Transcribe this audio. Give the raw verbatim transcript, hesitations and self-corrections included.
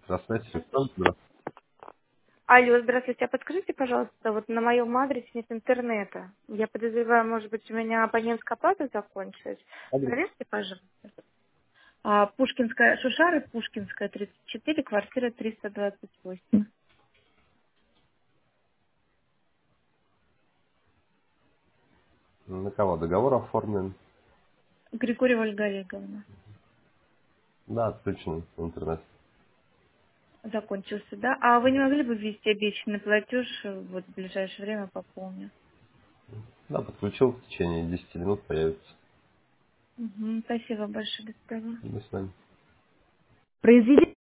Здравствуйте, Александр. Здравствуйте. Алло, здравствуйте. А подскажите, пожалуйста, вот на моем адресе нет интернета. Я подозреваю, может быть, у меня абонентская плата закончилась. Адрес? Проверьте, пожалуйста. А, Пушкинская, Шушары, Пушкинская, тридцать четыре, квартира триста двадцать восемь. На кого договор оформлен? Григорьева Ольга Олеговна. Да, отключен интернет. Закончился, да? А вы не могли бы ввести обещанный платеж, э, вот в ближайшее время пополню? Да, подключил, в течение десяти минут появится. Мгм, спасибо большое, до свидания. До свидания. Произведение